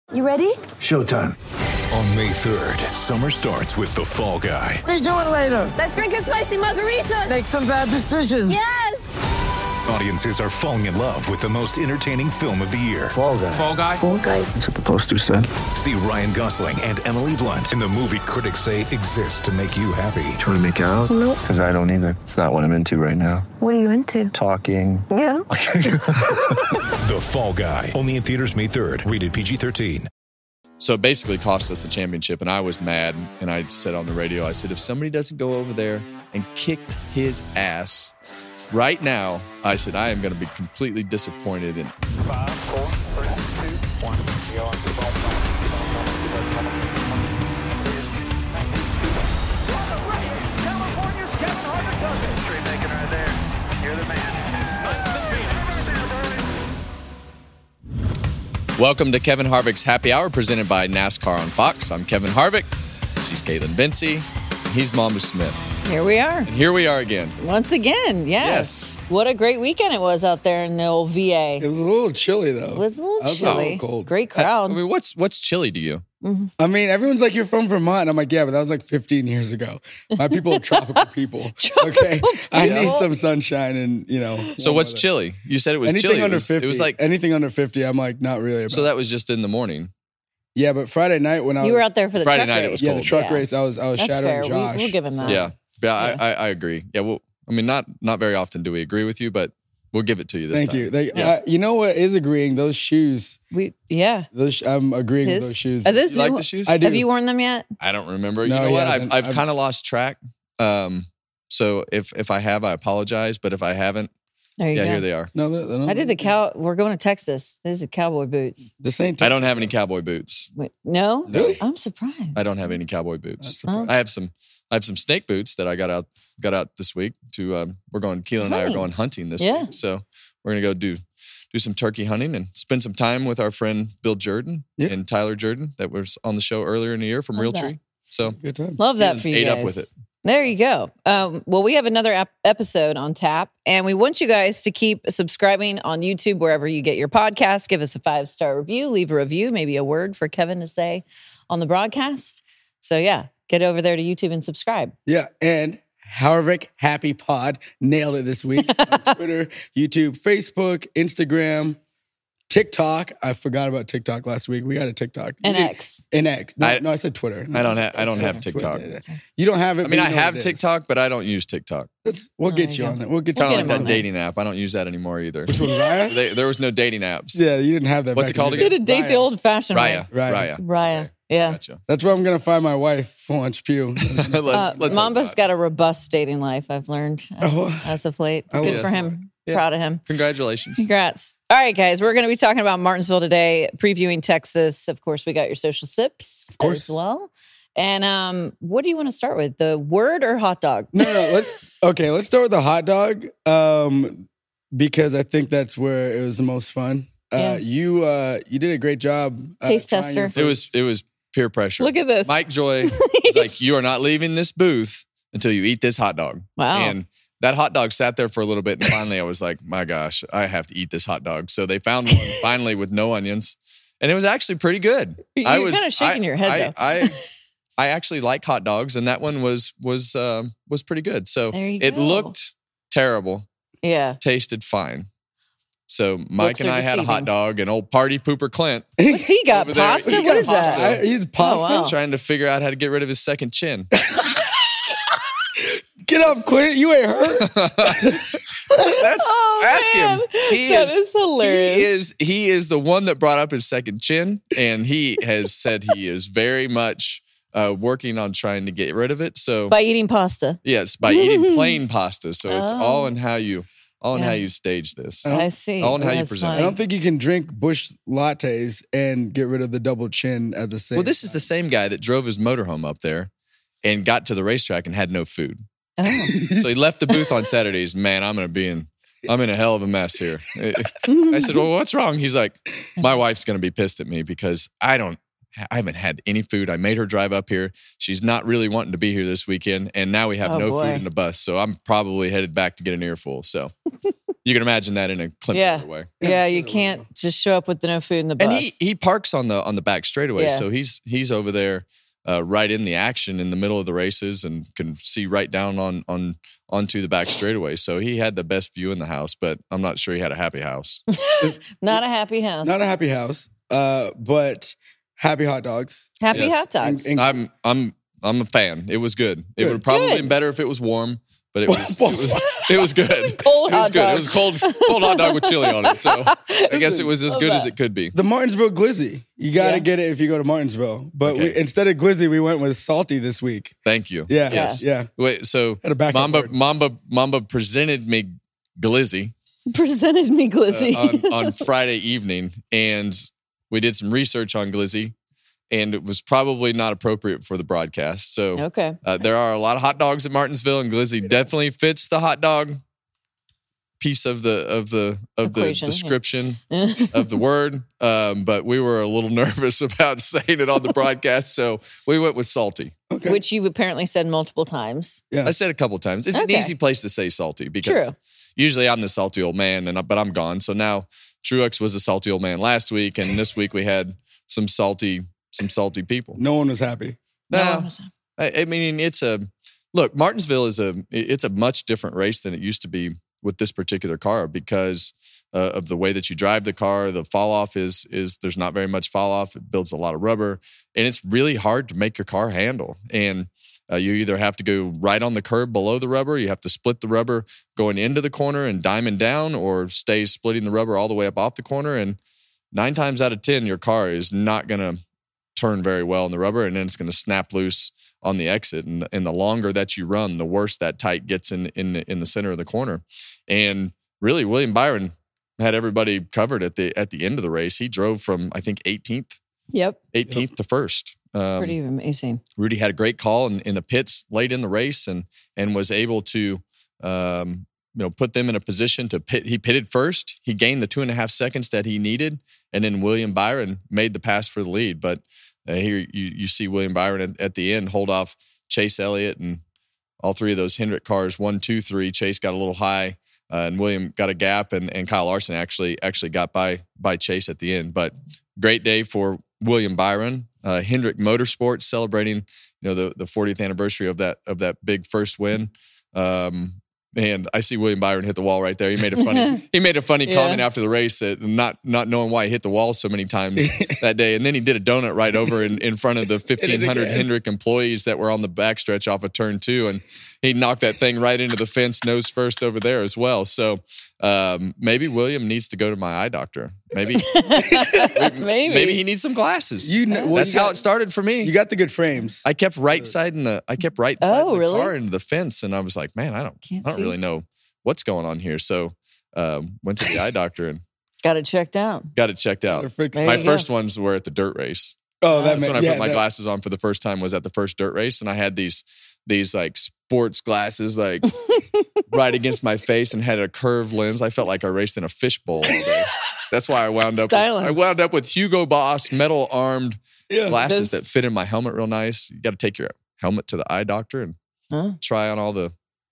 You ready? Showtime. On May 3rd, summer starts with The Fall Guy. Let's do it later. Let's drink a spicy margarita. Make some bad decisions. Yes! Audiences are falling in love with the most entertaining film of the year. Fall Guy. Fall Guy? Fall guy. That's what the poster said. See Ryan Gosling and Emily Blunt in the movie critics say exists to make you happy. Trying to make it out? Nope. Because I don't either. It's not what I'm into right now. What are you into? Talking. Yeah. The Fall Guy. Only in theaters May 3rd. Rated PG-13. So it basically cost us a championship, and I was mad. And I said on the radio, I said, if somebody doesn't go over there and kick his ass right now, I said, I am going to be completely disappointed. And 5, 4, 3, 2, 1. We are the ball. California's Kevin Harvick does it. Tree making right there. You're the man. welcome to Kevin Harvick's Happy Hour, presented by NASCAR on Fox. I'm Kevin Harvick. She's Caitlin Vincey. He's Mama Smith. Here we are. And here we are again. Once again, yes. What a great weekend it was out there in the old VA. It was a little chilly, though. It was a little I was chilly. a little cold. Great crowd. I mean, what's chilly to you? I mean, everyone's like, you're from Vermont. And I'm like, yeah, but that was like 15 years ago. My people are tropical people. Okay. I need some sunshine and, So what's weather. chilly? You said it was Anything chilly. under It was, 50. it was like, anything under 50, I'm like, not really about. so that was just in the morning. Yeah, but Friday night when I was. You were out there for the Friday truck night it race. was Yeah, cold. the truck Yeah. race. I was That's shadowing fair. Josh. We'll give him that. Yeah. I agree. Yeah, well, I mean, not very often do we agree with you, but we'll give it to you this Thank time. you. Yeah. You know what is agreeing? Those shoes. Yeah. I'm agreeing with His? those shoes. Are those You like new- the shoes? I do. Have you worn them yet? I don't remember. No, You know he what? hasn't. I've kind of lost track. So if I have, I apologize. But if I haven't, There you yeah, go. here they are. No, they're not. I did We're going to Texas. These are cowboy boots. This ain't. I don't have any cowboy boots. Wait, no? Really? I'm surprised. I don't have any cowboy boots. Oh. I have some snake boots that I got out this week. Keelan and I are Hunting. going hunting this Yeah. week. So we're gonna go do some turkey hunting and spend some time with our friend Bill Jordan Yeah. and Tyler Jordan that was on the show earlier in the year from Love Realtree. So Good time. Love that Keelan's for you ate guys. up with it. There you go. Well, we have another episode on tap, and we want you guys to keep subscribing on YouTube, wherever you get your podcast. Give us a 5-star review, leave a review, maybe a word for Kevin to say on the broadcast. So yeah, get over there to YouTube and subscribe. Yeah, and Harvick Happy Pod nailed it this week on Twitter, YouTube, Facebook, Instagram, TikTok. I forgot about TikTok last week. We got a TikTok. And X. And X. No, I I said Twitter. I don't have TikTok. Yeah. You don't have it. I mean, but I you know have what it is. TikTok, but I don't use TikTok. We'll get There you you on go. it. We'll get Kind you of get like him that on there. dating app. I don't use that anymore either. Which one, Raya? There was no dating apps. Yeah, you didn't have that. What's back it called in You're the to day. date the old-fashioned way. Raya. Raya. Yeah. Gotcha. That's where I'm going to find my wife, Florence Pugh. let's hope Mamba's not. got a robust dating life, I've learned as of late. Oh, Good yes. for him. Yeah. Proud of him. Congratulations. Congrats. All right, guys, we're going to be talking about Martinsville today, previewing Texas. Of course, we got your social sips course. as well. And what do you want to start with, the word or hot dog? No, let's start with the hot dog because I think that's where it was the most fun. Yeah. You did a great job. Taste trying your tester. It was peer pressure. Look at this. Mike Joy was like, you are not leaving this booth until you eat this hot dog. Wow. And that hot dog sat there for a little bit. And finally I was like, my gosh, I have to eat this hot dog. So they found one finally with no onions. And it was actually pretty good. You're kind of shaking your head, though. I actually like hot dogs. And that one was pretty good. So There you it go. looked terrible, Yeah. tasted fine. So Mike Looks and are I had a hot deceiving. dog, and old party pooper Clint What's he got? Over there. Pasta? He What got is that? pasta. He's pasta. wow. trying to figure out how to get rid of his second chin. Get up, Quint. You ain't hurt. Ask man. him. That is hilarious. He is the one that brought up his second chin, and he has said he is very much working on trying to get rid of it. So By eating pasta. yes, by eating plain pasta. So it's Oh. all in how you Yeah. how you stage this. I see. All in how you That's present it. I funny. don't think you can drink Busch lattes and get rid of the double chin at the same Well, this is the same guy that drove his motorhome up there and got to the racetrack and had no food. Oh. So he left the booth on Saturdays. Man, I'm in a hell of a mess here. I said, well, what's wrong? He's like, my wife's going to be pissed at me because I don't haven't had any food. I made her drive up here. She's not really wanting to be here this weekend, and now we have no food in the bus. So I'm probably headed back to get an earful. So you can imagine that in a Klimt way. Yeah, you can't just show up with no food in the bus. And he parks on the back straightaway, Yeah. so he's over there right in the action in the middle of the races and can see right down onto the back straightaway. So he had the best view in the house, but I'm not sure he had a happy house. Not a happy house. Not a happy house, but happy hot dogs. Happy Yes. hot dogs. And- I'm a fan. It was good. It Good. would probably Good. been better if it was warm, but it was good. Cold It was hot good. dog. It was cold hot dog with chili on it. So I guess it was as good as it could be. The Martinsville Glizzy. You got to Yeah. get it if you go to Martinsville. But Okay. instead of Glizzy, we went with Salty this week. Thank you. Yeah. Yes. Yeah. Wait. So Had a backup word. Mamba presented me Glizzy Presented me glizzy. on Friday evening, and we did some research on Glizzy, and it was probably not appropriate for the broadcast. So Okay. there are a lot of hot dogs at Martinsville, and Glizzy definitely fits the hot dog piece of the Equation, yeah. description of the word. But we were a little nervous about saying it on the broadcast, so we went with Salty. Okay. Which you apparently said multiple times. I said a couple times. It's Okay. an easy place to say Salty because True. usually I'm the salty old man, but I'm gone. So now Truex was a salty old man last week, and this week we had some salty people. No one was happy. Nah, I mean, Martinsville it's a much different race than it used to be with this particular car because of the way that you drive the car. The fall off is there's not very much fall off. It builds a lot of rubber, and it's really hard to make your car handle. And you either have to go right on the curb below the rubber, you have to split the rubber going into the corner and diamond down, or stay splitting the rubber all the way up off the corner. And 9 times out of 10, your car is not going to turn very well in the rubber, and then it's going to snap loose on the exit. And the longer that you run, the worse that tight gets in the center of the corner. And really, William Byron had everybody covered at the end of the race. He drove from, I think, 18th to first. Pretty amazing. Rudy had a great call in the pits late in the race and was able to put them in a position to pit. He pitted first. He gained the 2.5 seconds that he needed, and then William Byron made the pass for the lead. But here you see William Byron at the end hold off Chase Elliott and all three of those Hendrick cars. 1, 2, 3. Chase got a little high, and William got a gap, and Kyle Larson actually got by Chase at the end. But great day for William Byron. Hendrick Motorsports celebrating, the 40th anniversary of that big first win. And I see William Byron hit the wall right there. He made a funny comment after the race, not knowing why he hit the wall so many times that day. And then he did a donut right over in front of the 1,500 Hendrick employees that were on the backstretch off of turn 2, and he knocked that thing right into the fence nose first over there as well. So maybe William needs to go to my eye doctor. Maybe he needs some glasses. That's how it started for me. You got the good frames. I kept right siding the car into the fence, and I was like, man, I don't really know what's going on here. So went to the eye doctor and got it checked out. My first ones were at the dirt race. Oh, that's when I put my glasses on for the first time, was at the first dirt race, and I had these like sports glasses like right against my face and had a curved lens. I felt like I raced in a fishbowl all day. That's why I wound up with Hugo Boss metal armed glasses that fit in my helmet real nice. You got to take your helmet to the eye doctor and try on all the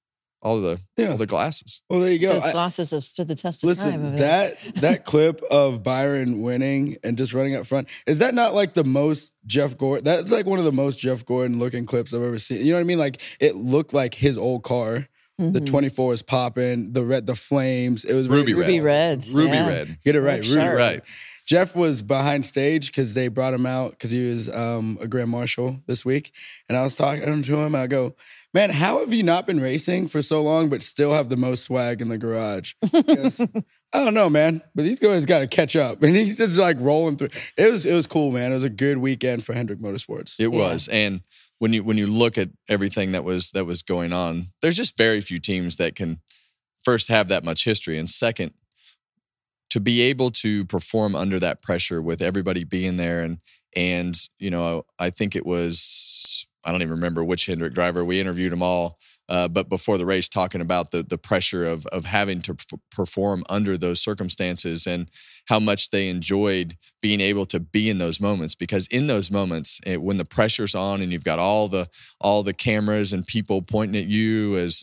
glasses. Well, there you go. Those glasses have stood the test of time. Listen, that clip of Byron winning and just running up front, is that not like the most Jeff Gordon? That's like one of the most Jeff Gordon looking clips I've ever seen. You know what I mean? Like, it looked like his old car. Mm-hmm. The 24 is popping, the flames. It was Ruby Reds. Red. Get it right. Ruby Red. Jeff was behind stage because they brought him out because he was a Grand Marshal this week. And I was talking to him, and I go, man, how have you not been racing for so long but still have the most swag in the garage? Because, I don't know, man. But these guys got to catch up. And he's just like rolling through. It was cool, man. It was a good weekend for Hendrick Motorsports. It was. And when you look at everything that was going on, there's just very few teams that can first have that much history, and second, to be able to perform under that pressure with everybody being there. And I think it was, I don't even remember which Hendrick driver. We interviewed them all but before the race, talking about the pressure of having to perform under those circumstances and how much they enjoyed being able to be in those moments. Because in those moments, when the pressure's on and you've got all the cameras and people pointing at you as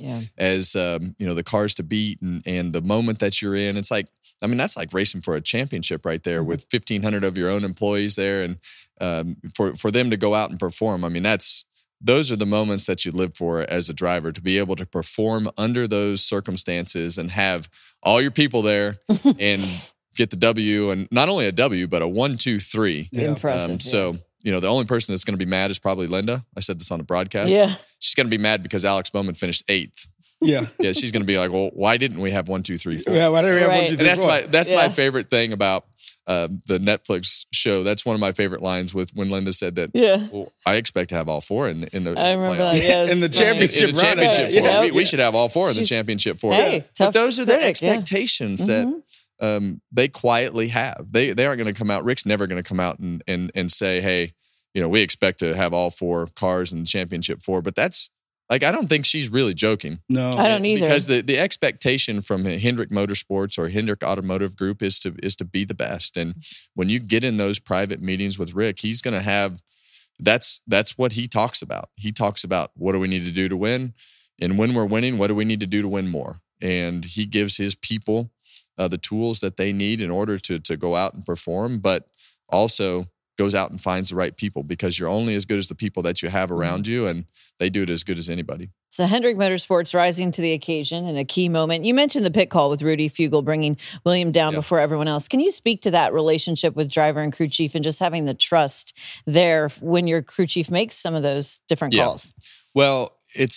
the cars to beat and the moment that you're in, it's like, I mean, that's like racing for a championship right there with 1,500 of your own employees there, and for them to go out and perform. I mean, those are the moments that you live for as a driver, to be able to perform under those circumstances and have all your people there and get the W, and not only a W, but a 1, 2, 3. Yeah. Impressive. So, the only person that's going to be mad is probably Linda. I said this on the broadcast. Yeah. She's going to be mad because Alex Bowman finished 8th. Yeah. Yeah, she's going to be like, well, why didn't we have 1, 2, 3, 4? Yeah, why didn't we have 1, 2, 3, 4? And that's my favorite thing about the Netflix show. That's one of my favorite lines with when Linda said that. Yeah. Well, I expect to have all 4 in the I remember playoffs. that. Yes, in the championship. In the championship run. 4. Yeah. We should have all 4 in the championship 4. Hey, But tough those are the critic, yeah. expectations that they quietly have. They aren't going to come out. Rick's never going to come out and say, hey, we expect to have all 4 cars in the championship 4. But that's, like, I don't think she's really joking. No, I don't either. Because the expectation from Hendrick Motorsports or Hendrick Automotive Group is to be the best. And when you get in those private meetings with Rick, he's going to have, that's what he talks about. He talks about, what do we need to do to win? And when we're winning, what do we need to do to win more? And he gives his people the tools that they need in order to go out and perform, but also goes out and finds the right people, because you're only as good as the people that you have around you, and they do it as good as anybody. So Hendrick Motorsports rising to the occasion in a key moment. You mentioned the pit call with Rudy Fugle bringing William down before everyone else. Can you speak to that relationship with driver and crew chief and just having the trust there when your crew chief makes some of those different calls? Well,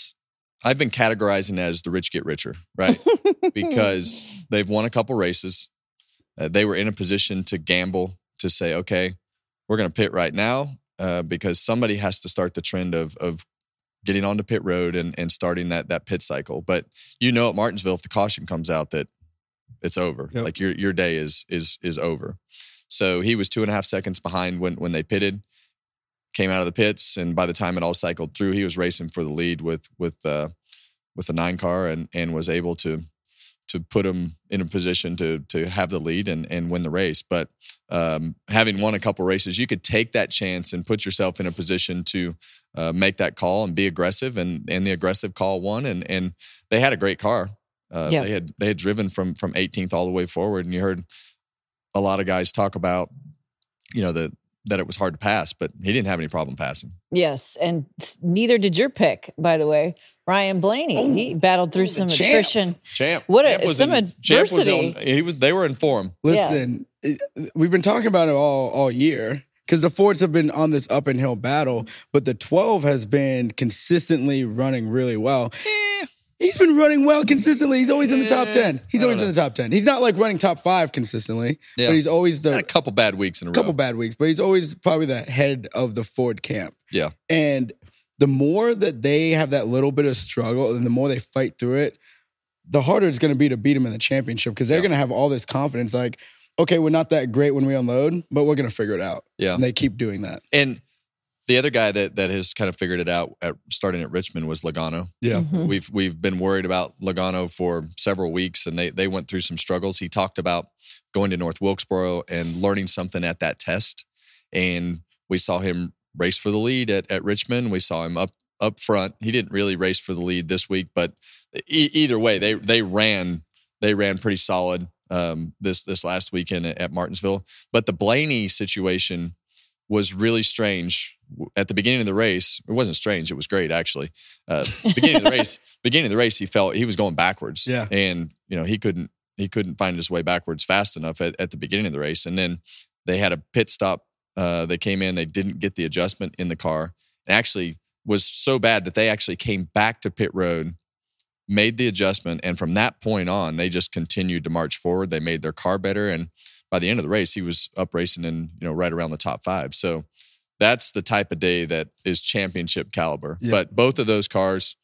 I've been categorizing as the rich get richer, right? Because they've won a couple races. They were in a position to gamble, to say, okay, we're going to pit right now because somebody has to start the trend of getting onto pit road and starting that pit cycle. But at Martinsville, if the caution comes out, that it's over. Yep. Like your day is over. So he was 2.5 seconds behind when they pitted, came out of the pits, and by the time it all cycled through, he was racing for the lead with the 9 car and was able to put him in a position to have the lead and win the race. But having won a couple races, you could take that chance and put yourself in a position to make that call and be aggressive. And the aggressive call won. And they had a great car. They had driven from 18th all the way forward. And you heard a lot of guys talk about, that it was hard to pass, but he didn't have any problem passing. Yes, and neither did your pick, by the way, Ryan Blaney. He battled through some attrition. Champ. Some adversity. They were in form. Listen, we've been talking about it all year, because the Fords have been on this up and hill battle, but the 12 has been consistently running really well. He's been running well consistently. He's always in the top 10. He's always in the top 10. He's not like running top 5 consistently, but he's always Had a couple bad weeks in a row. But he's always probably the head of the Ford camp. Yeah. And the more that they have that little bit of struggle and the more they fight through it, the harder it's going to be to beat them in the championship, because they're going to have all this confidence like, okay, we're not that great when we unload, but we're going to figure it out. Yeah. And they keep doing that. And the other guy that has kind of figured it out starting at Richmond was Logano. Yeah. We've been worried about Logano for several weeks, and they went through some struggles. He talked about going to North Wilkesboro and learning something at that test. And we saw him race for the lead at Richmond. We saw him up front. He didn't really race for the lead this week, but either way, they ran pretty solid this last weekend at Martinsville. But the Blaney situation was really strange. At the beginning of the race, it wasn't strange. It was great, actually. Beginning of the race, he felt he was going backwards. Yeah. And he couldn't find his way backwards fast enough at the beginning of the race. And then they had a pit stop. They came in, they didn't get the adjustment in the car. It actually was so bad that they actually came back to pit road, made the adjustment, and from that point on, they just continued to march forward. They made their car better, and by the end of the race, he was up racing in right around the top 5. So that's the type of day that is championship caliber. Yeah. But both of those cars,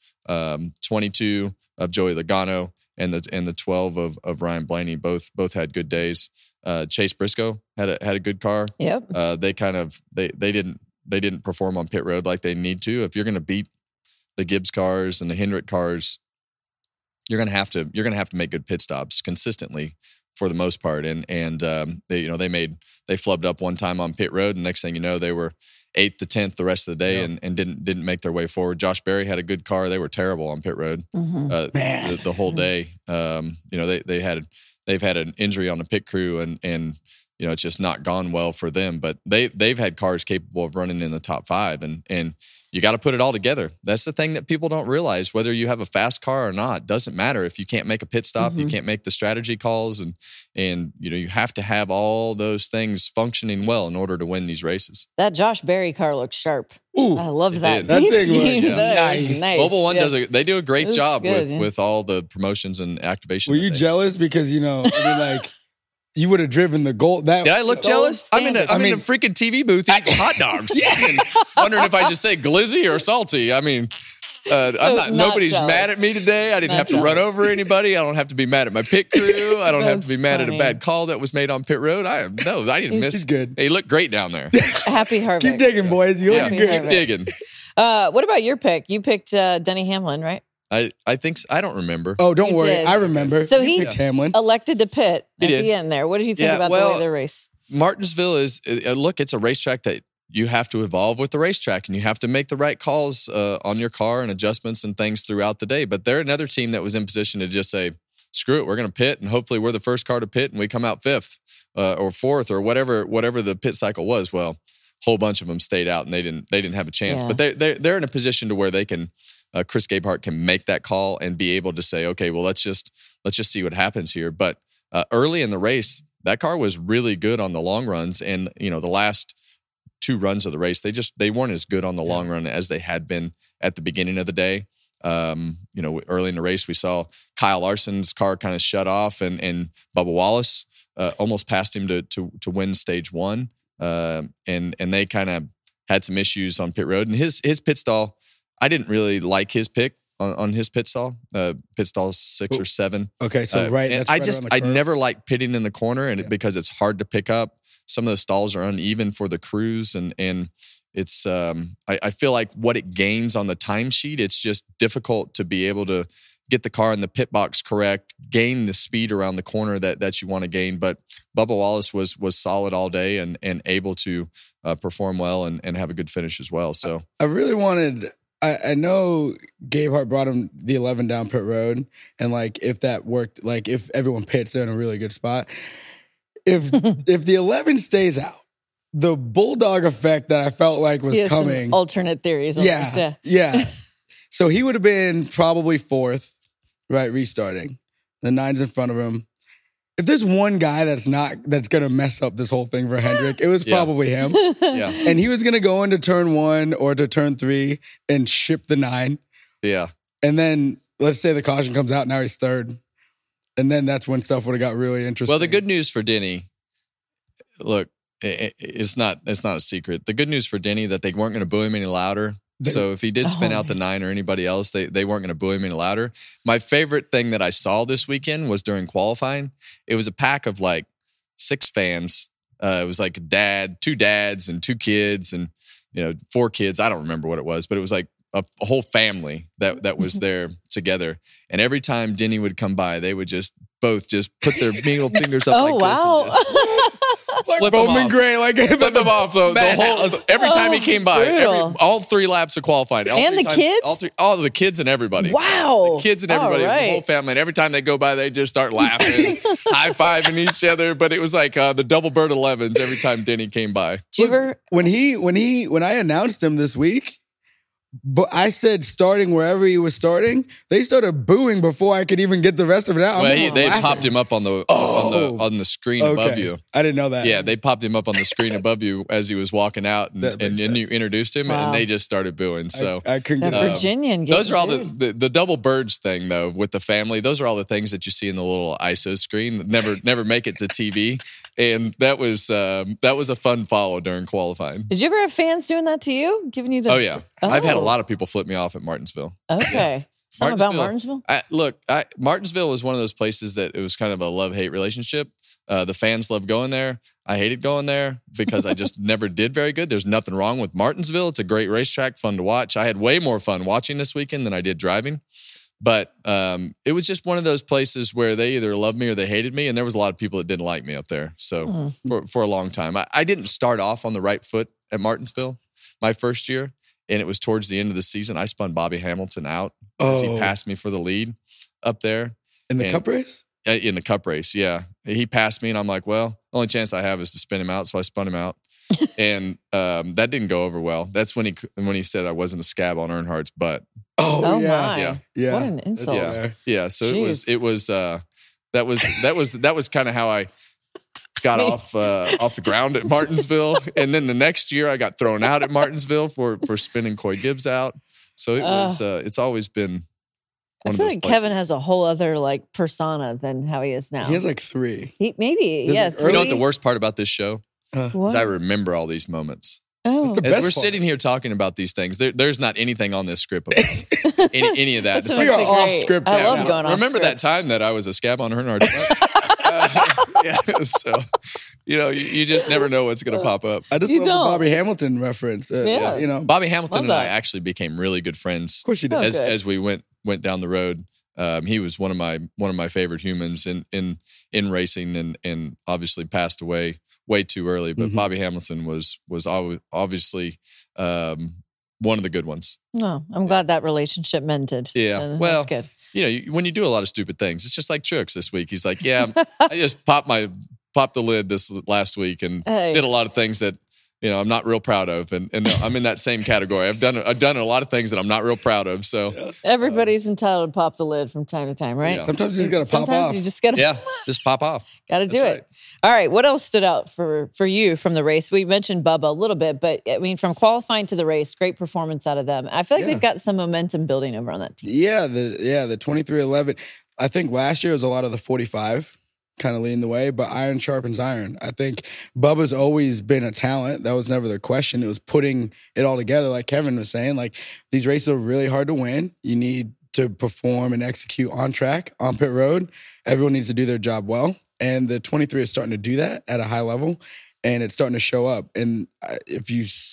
22 of Joey Logano and the 12 of Ryan Blaney, both had good days. Chase Briscoe had a good car. Yep. They didn't perform on pit road like they need to. If you're going to beat Gibbs cars and the Hendrick cars, you're gonna have to make good pit stops consistently for the most part. And they flubbed up one time on pit road, and next thing you know, they were 8th to 10th the rest of the day, and didn't make their way forward. Josh Berry had a good car. They were terrible on pit road the whole day. They've had an injury on the pit crew, and it's just not gone well for them. But they've had cars capable of running in the top 5, and you got to put it all together. That's the thing that people don't realize. Whether you have a fast car or not, doesn't matter. If you can't make a pit stop, you can't make the strategy calls, and you have to have all those things functioning well in order to win these races. That Josh Berry car looks sharp. Ooh, I love that. That thing scheme. looked Nice. nice. Mobil One they do a great It was job good, with all the promotions and activation. Were you jealous because you would have driven the gold? Did I look jealous? I'm in a freaking TV booth eating hot dogs. And wondering if I should say glizzy or salty. I mean, nobody's jealous. mad at me today. I didn't have to run over anybody. I don't have to be mad at my pit crew. I don't have to be mad at a bad call that was made on pit road. I didn't miss. He's good. He looked great down there. Happy Harvick. Keep digging, boys. You look Keep good. digging. What about your pick? You picked Denny Hamlin, right? I think so. I don't remember. Oh, don't You worry. did. I remember. So You he picked Hamlin. elected to pit He at did. the end there. What did you think Yeah, about the way of the race? Martinsville is it's a racetrack that you have to evolve with the racetrack, and you have to make the right calls on your car and adjustments and things throughout the day. But they're another team that was in position to just say, screw it, we're going to pit, and hopefully we're the first car to pit and we come out 5th or 4th or whatever the pit cycle was. Well, a whole bunch of them stayed out and they didn't have a chance. Yeah. But they're in a position to where they can Chris Gabehart can make that call and be able to say, okay, well, let's just see what happens here. But early in the race, that car was really good on the long runs, and the last 2 runs of the race, they weren't as good on the long run as they had been at the beginning of the day. Early in the race, we saw Kyle Larson's car kind of shut off, and Bubba Wallace almost passed him to win stage 1, and they kind of had some issues on pit road. And his pit stall, I didn't really like his pick on his pit stall. Pit stall 6 or 7. Okay, so And that's I right just around the I curve. never like pitting in the corner, and because it's hard to pick up. Some of the stalls are uneven for the crews, and it's I feel like what it gains on the timesheet, it's just difficult to be able to get the car in the pit box correct, gain the speed around the corner that you want to gain. But Bubba Wallace was solid all day and able to perform well and have a good finish as well. So I really wanted. I know Gabehart brought him the 11 down pit road, and if that worked, if everyone pits, they're in a really good spot. If the 11 stays out, the bulldog effect that I felt like was He has some coming. alternate theories on this. Yeah. So he would have been probably 4th, right? Restarting. The 9's in front of him. If there's one guy that's gonna mess up this whole thing for Hendrick, it was probably him. yeah, And he was gonna go into turn 1 or to turn 3 and ship the 9. yeah. And then let's say the caution comes out, now he's 3rd. And then that's when stuff would have got really interesting. Well, the good news for Denny, look, it's not a secret. The good news for Denny that they weren't going to boo him any louder. So if he did spin out the 9 or anybody else, they weren't going to boo him any louder. My favorite thing that I saw this weekend was during qualifying. It was a pack of 6 fans. It was like 2 dads and 2 kids and 4 kids. I don't remember what it was, but it was like a whole family that was there together. And every time Denny would come by, they would both put their middle fingers up like wow. this. And just flip them Bowman off. Gray, Flip them off. The whole, every time he came by, brutal. all 3 laps of qualifying. And the kids? All the kids and everybody. Wow. The kids and everybody. All It was right. the whole family. And every time they go by, they just start laughing, high-fiving each other. But it was like the double bird 11s every time Denny came by. Did you ever? when I announced him this week, but I said starting wherever he was starting, they started booing before I could even get the rest of it out. Well, they popped him up on the screen above you. I didn't know that. Yeah, they popped him up on the screen above you as he was walking out, and you introduced him, Wow. and they just started booing. So I couldn't That get it. Virginian. those are all getting the double birds thing though with the family. Those are all the things that you see in the little ISO screen that never make it to TV, and that was a fun follow during qualifying. Did you ever have fans doing that to you? Giving you the? Oh yeah, I've had a Oh. lot of people flip me off at Martinsville. Okay. Something about Martinsville? Martinsville was one of those places that it was kind of a love-hate relationship. The fans love going there. I hated going there because I just never did very good. There's nothing wrong with Martinsville. It's a great racetrack, fun to watch. I had way more fun watching this weekend than I did driving. But it was just one of those places where they either loved me or they hated me. And there was a lot of people that didn't like me up there. So for a long time, I didn't start off on the right foot at Martinsville my first year. And it was towards the end of the season. I spun Bobby Hamilton out as he passed me for the lead up there. In the cup race? In the cup race, yeah. He passed me, and I'm like, well, the only chance I have is to spin him out. So I spun him out. And that didn't go over well. That's when he said I wasn't a scab on Earnhardt's butt. Oh yeah. my. Yeah. What an insult. Yeah. So Jeez. that was kind of how I got off the ground at Martinsville. And then the next year I got thrown out at Martinsville for spinning Coy Gibbs out. So it's always been I feel like Kevin has a whole other like persona than how he is now. He has like 3. Maybe. There's Yes. like You know what the worst part about this show What? is I remember all these moments. Oh. the As best we're part. sitting here talking about these things, there's not anything on this script about any of that. That's It's what like, makes it off great. script I right love now. going off remember that script. time that I was a scab on Earnhardt's butt? Yeah, so you just never know what's going to pop up. I just You love the don't. Bobby Hamilton reference. Yeah. You know, Bobby Hamilton Love and I that. actually became really good friends. of course you did. Oh, as good. as we went down the road. He was one of my favorite humans in racing, and obviously passed away way too early. But Bobby Hamilton was obviously one of the good ones. No, I'm glad that relationship mended. Yeah, That's good. When you do a lot of stupid things, it's just like Trooks this week. He's like, yeah, I just popped the lid this last week and Hey. did a lot of things that I'm not real proud of, and I'm in that same category. I've done a lot of things that I'm not real proud of. So Everybody's entitled to pop the lid from time to time, right? Yeah. Sometimes he's got to pop Sometimes off. you just gotta yeah, just pop off. gotta do That's it. right. All right. What else stood out for you from the race? We mentioned Bubba a little bit, but I mean, from qualifying to the race, great performance out of them. I feel like they've got some momentum building over on that team. Yeah, the 23-11. I think last year was a lot of the 45 kind of leading the way, but iron sharpens iron. I think Bubba's always been a talent. That was never the question. It was putting it all together, like Kevin was saying. Like, these races are really hard to win. You need to perform and execute on track, on pit road. Everyone needs to do their job well. And the 23 is starting to do that at a high level, and it's starting to show up. And if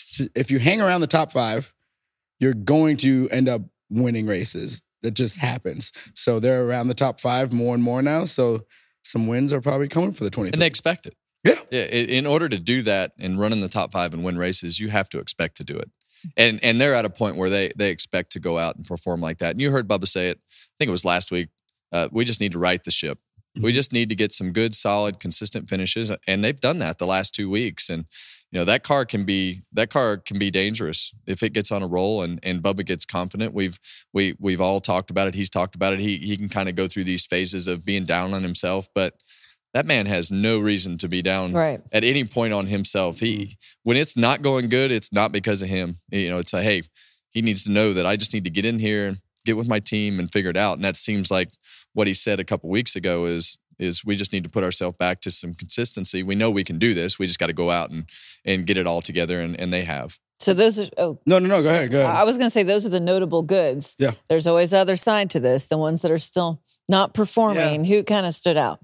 you hang around the top 5, you're going to end up winning races. That just happens. So they're around the top 5 more and more now. So some wins are probably coming for the 23. And they expect it. Yeah. Yeah. In order to do that and run in the top 5 and win races, you have to expect to do it. And they're at a point where they expect to go out and perform like that. And you heard Bubba say it, I think it was last week, we just need to right the ship. We just need to get some good, solid, consistent finishes. And they've done that the last 2 weeks. And that car can be dangerous if it gets on a roll and Bubba gets confident. We've all talked about it. He's talked about it. He can kind of go through these phases of being down on himself, but that man has no reason to be down Right. at any point on himself. When it's not going good, it's not because of him. It's hey, he needs to know that I just need to get in here, get with my team and figure it out. And that seems like what he said a couple weeks ago is we just need to put ourselves back to some consistency. We know we can do this. We just got to go out and get it all together, and they have. So those are, No, go ahead. I was going to say those are the notable goods. Yeah. There's always the other side to this, the ones that are still not performing. Who kind of stood out?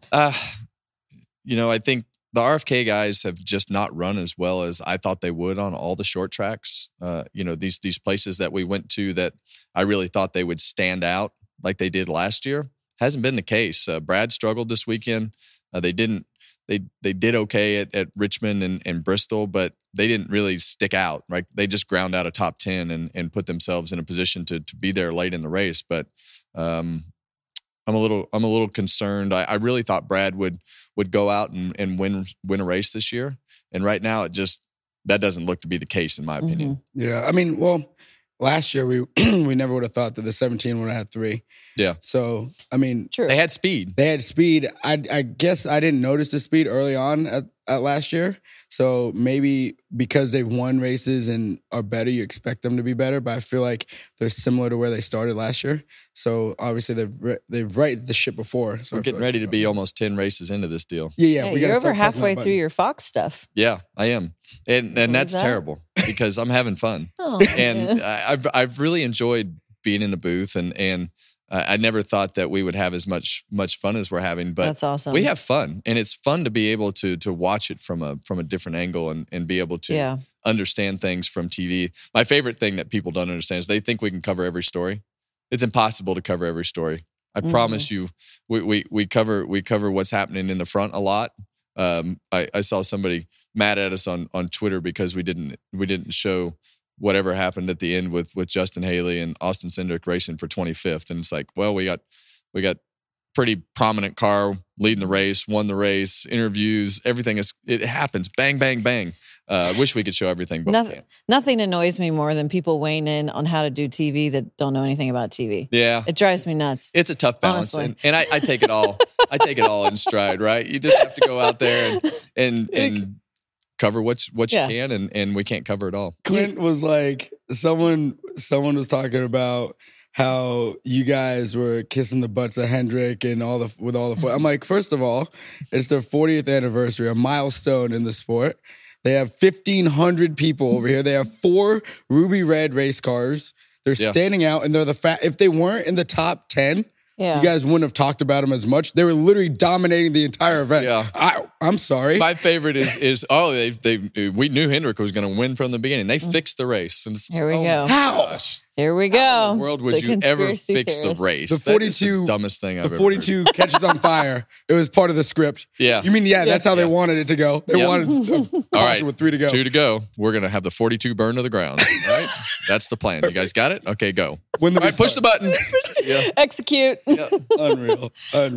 I think the RFK guys have just not run as well as I thought they would on all the short tracks. These places that we went to that I really thought they would stand out like they did last year. Hasn't been the case. Brad struggled this weekend. They did okay at Richmond and Bristol, but they didn't really stick out. Right? They just ground out a top 10 and put themselves in a position to be there late in the race. But I'm a little concerned. I really thought Brad would go out and win a race this year, and right now that doesn't look to be the case in my opinion. Yeah, I mean, well, last year we we never would have thought that the 17 would have had 3. Yeah. So I mean, True. They had speed. they had speed. I guess I didn't notice the speed early on at last year. So maybe because they've won races and are better, you expect them to be better. But I feel like they're similar to where they started last year. So obviously they've righted the ship before. So We're I feel getting like- ready to be almost 10 races into this deal. Yeah, we gotta you're over start pressing halfway that through button. your Fox stuff. Yeah, I am, and that's that? terrible because I'm having fun, Oh, and I've really enjoyed being in the booth and I never thought that we would have as much fun as we're having, but That's awesome. we have fun, and it's fun to be able to watch it from a different angle and be able to understand things from TV. My favorite thing that people don't understand is they think we can cover every story. It's impossible to cover every story. I promise you, we cover what's happening in the front a lot. I saw somebody mad at us on Twitter because we didn't show whatever happened at the end with Justin Haley and Austin Cindric racing for 25th. And it's like, well, we got pretty prominent car leading the race, won the race, interviews, everything it happens. Bang, bang, bang. Wish we could show everything, but we can't. Nothing annoys me more than people weighing in on how to do TV that don't know anything about TV. Yeah. It drives me nuts. It's a tough balance. And I take it all. I take it all in stride, right? You just have to go out there and cover what you can, and we can't cover it all. Clint was like, someone was talking about how you guys were kissing the butts of Hendrick and with all the. I'm like, first of all, it's their 40th anniversary, a milestone in the sport. They have 1,500 people over here. They have 4 ruby red race cars. They're standing out, and they're if they weren't in the top 10. Yeah. You guys wouldn't have talked about them as much. They were literally dominating the entire event. Yeah. I'm sorry. My favorite is we knew Hendrick was going to win from the beginning. They fixed the race. And here we go. How? Gosh. Here we go. How in the world would you ever fix the race? The 42, the dumbest thing I've ever heard. The 42 catches on fire. It was part of the script. Yeah. You mean, that's how they wanted it to go. They wanted all right, with 3 to go. 2 to go. We're going to have the 42 burn to the ground. Right? That's the plan. You guys got it? Okay, go. All right, push the button. Execute. Yeah. Unreal.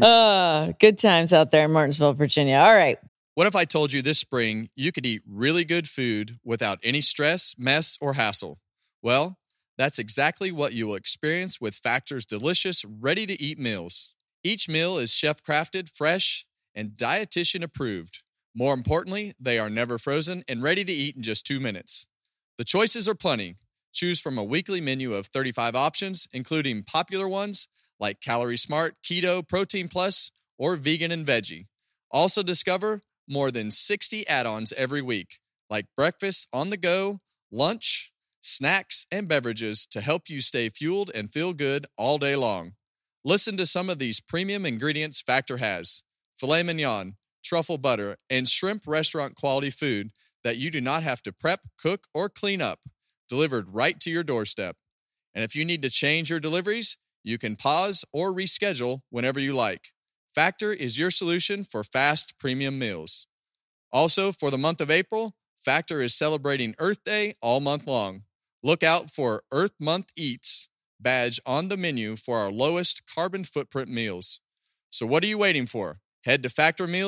Good times out there in Martinsville, Virginia. All right. What if I told you this spring you could eat really good food without any stress, mess, or hassle? Well, that's exactly what you will experience with Factor's delicious, ready-to-eat meals. Each meal is chef-crafted, fresh, and dietitian approved. More importantly, they are never frozen and ready to eat in just 2 minutes. The choices are plenty. Choose from a weekly menu of 35 options, including popular ones like Calorie Smart, Keto, Protein Plus, or Vegan and Veggie. Also discover more than 60 add-ons every week, like breakfast on the go, lunch, snacks, and beverages to help you stay fueled and feel good all day long. Listen to some of these premium ingredients Factor has: filet mignon, truffle butter, and shrimp restaurant quality food that you do not have to prep, cook, or clean up, delivered right to your doorstep. And if you need to change your deliveries, you can pause or reschedule whenever you like. Factor is your solution for fast premium meals. Also, for the month of April, Factor is celebrating Earth Day all month long. Look out for Earth Month Eats badge on the menu for our lowest carbon footprint meals. So what are you waiting for? Head to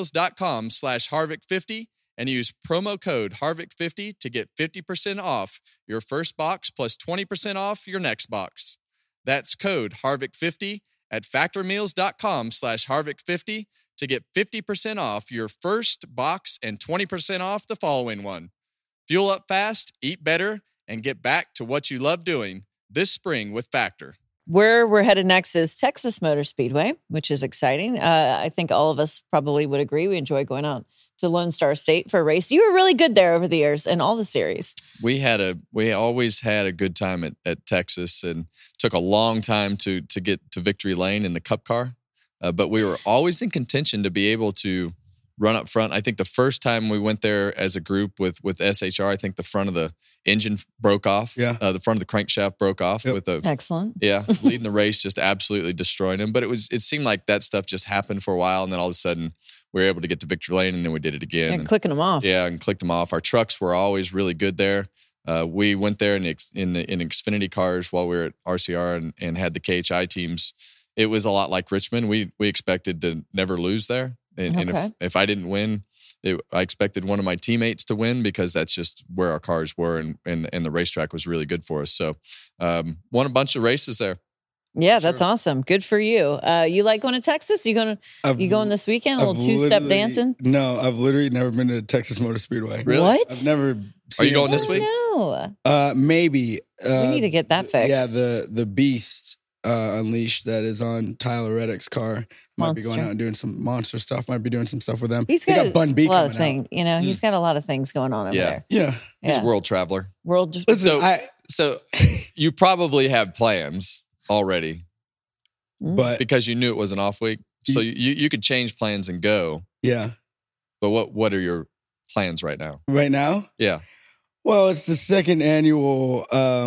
factormeals.com/Harvick50 and use promo code Harvick50 to get 50% off your first box plus 20% off your next box. That's code Harvick50 at factormeals.com/Harvick50 to get 50% off your first box and 20% off the following one. Fuel up fast, eat better, and get back to what you love doing this spring with Factor. Where we're headed next is Texas Motor Speedway, which is exciting. I think all of us probably would agree. We enjoy going out to Lone Star State for a race. You were really good there over the years in all the series. We always had a good time at Texas, and took a long time to get to victory lane in the Cup car. But we were always in contention to be able to run up front. I think the first time we went there as a group with SHR, I think the front of the engine broke off. Yeah. The front of the crankshaft broke off. Yep. Excellent. Yeah. Leading the race, just absolutely destroying him. But it seemed like that stuff just happened for a while, and then all of a sudden we were able to get to victory lane, and then we did it again. And clicking them off. Yeah, and clicked them off. Our trucks were always really good there. We went there in Xfinity cars while we were at RCR and had the KHI teams. It was a lot like Richmond. We expected to never lose there. And if I didn't win, I expected one of my teammates to win, because that's just where our cars were, and the racetrack was really good for us. So won a bunch of races there. Yeah, that's awesome. Good for you. You like going to Texas? You going this weekend? A little two-step dancing? No, I've literally never been to Texas Motor Speedway. Really? What? I've never. Are you going this week? No. Maybe. We need to get that fixed. Yeah, the Beast Unleashed that is on Tyler Reddick's car. Might be going out and doing some monster stuff. Might be doing some stuff with them. He's got Bun B coming out. He's got a lot of things going on over there. Yeah. He's a world traveler. Listen, so you probably have plans already. But because you knew it was an off week. So you could change plans and go. yeah, But what are your plans right now? right now, Yeah. well, it's the second annual.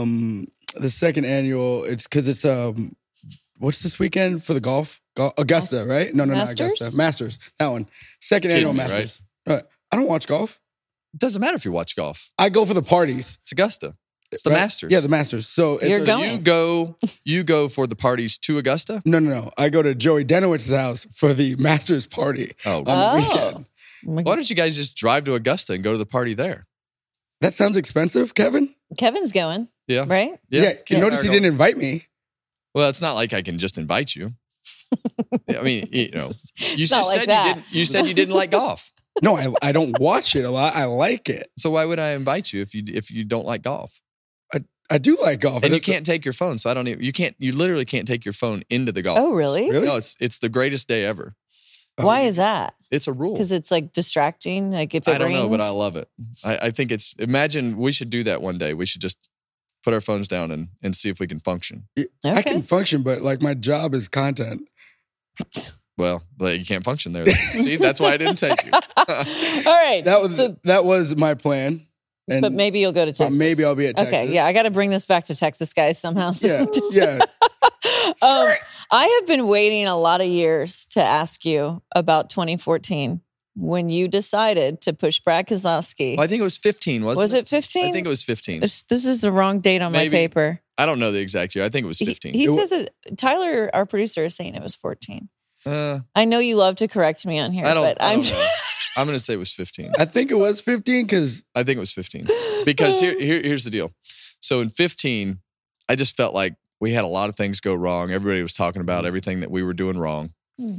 It's because it's what's this weekend for the golf? Augusta, right? No, not Masters? Augusta. Masters. That one. Second annual Kidding, Masters. I don't watch golf. It doesn't matter if you watch golf. I go for the parties. It's Augusta. It's the right? Masters. Yeah, the Masters. So it's You're a- going. You go for the parties to Augusta? No. I go to Joey Denowitz's house for the Masters party Oh. on the weekend. Why don't you guys just drive to Augusta and go to the party there? That sounds expensive, Kevin. Kevin's going, Yeah. right? Yeah, you notice he didn't invite me. Well, it's not like I can just invite you. I mean, you know, you not like said that. you didn't. You said you didn't like golf. No, I don't watch it a lot. I like it. So why would I invite you if you don't like golf? I do like golf. And you It's- can't take your phone. So I don't even. You literally can't take your phone into the golf. Oh, really? Really? No, it's the greatest day ever. Why is that? It's a rule. Because it's like distracting. Like if it I don't know, but I rains? love it. I think it's. Imagine we should do that one day. We should just put our phones down and see if we can function. I Okay. can function, but like my job is content. Well, but you can't function there. See, that's why I didn't take you. All right. That was my plan. And but maybe you'll go to but Texas. maybe I'll be at Texas. Okay, yeah, I got to bring this back to Texas, guys, somehow. Yeah, yeah. I have been waiting a lot of years to ask you about 2014 when you decided to push Brad Keselowski. Well, I think it was 15, wasn't Was it 15? I think it was 15. This is the wrong date on my Maybe. paper. I don't know the exact year. I think it was 15. He says it. Tyler, our producer, is saying it was 14. Uh, I know you love to correct me on here, I don't. but I I'm don't know. I'm going to say it was 15. I think it was 15 because I think it was 15 because here's the deal. So in 15, I just felt like we had a lot of things go wrong. Everybody was talking about everything that we were doing wrong.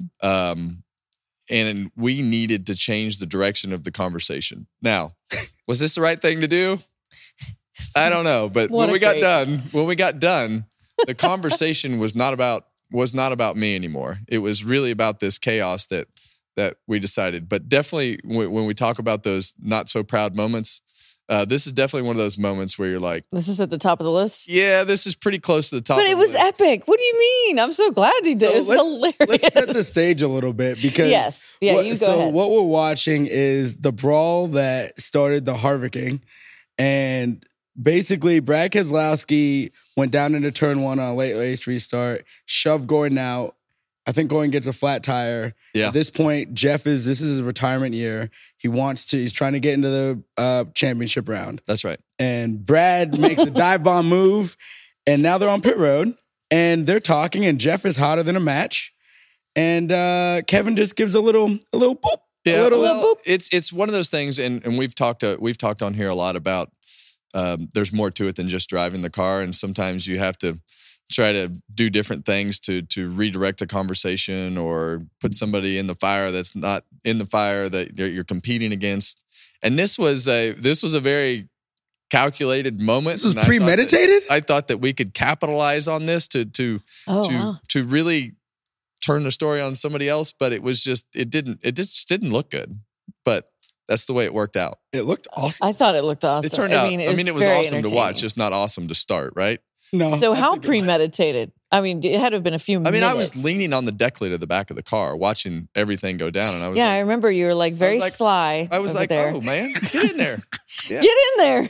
And we needed to change the direction of the conversation. Now, was this the right thing to do? I don't know. But What when a we got great- done, the conversation was not about me anymore. It was really about this chaos that we decided. But definitely when we talk about those not so proud moments, this is definitely one of those moments where you're like, This is at the top of the list. yeah, this is pretty close to the top. But of it the was list. epic. What do you mean? I'm so glad he did. It was hilarious. let's set the stage a little bit because Yes. Yeah, you go ahead. what we're watching is the brawl that started the Harvicking, and basically Brad Keselowski went down into turn one on a late race restart, shoved Gordon out. I think Gordon gets a flat tire. Yeah. At this point, this is his retirement year. He's trying to get into the championship round. That's right. And Brad makes a dive bomb move, and now they're on pit road, and they're talking, and Jeff is hotter than a match, and Kevin just gives a little boop. Yeah, a little well, it's one of those things, and we've talked on here a lot about. There's more to it than just driving the car, and sometimes you have to try to do different things to redirect the conversation or put somebody in the fire that's not in the fire that you're competing against. And this was a very calculated moment. This was and I thought that- premeditated? I thought that we could capitalize on this to wow. really turn the story on somebody else, but it just didn't look good. But that's the way it worked out. It looked awesome. I thought it looked awesome. It turned out. It was very awesome to watch, entertaining. just not awesome to start, right? No. So I how think it was. premeditated? I mean, it had to have been a few I minutes. mean, I was leaning on the deck lid of the back of the car, watching everything go down, and I was Yeah, I like, remember you were like very like- sly. I was over like, there. oh man, get in there. Yeah. Get in there.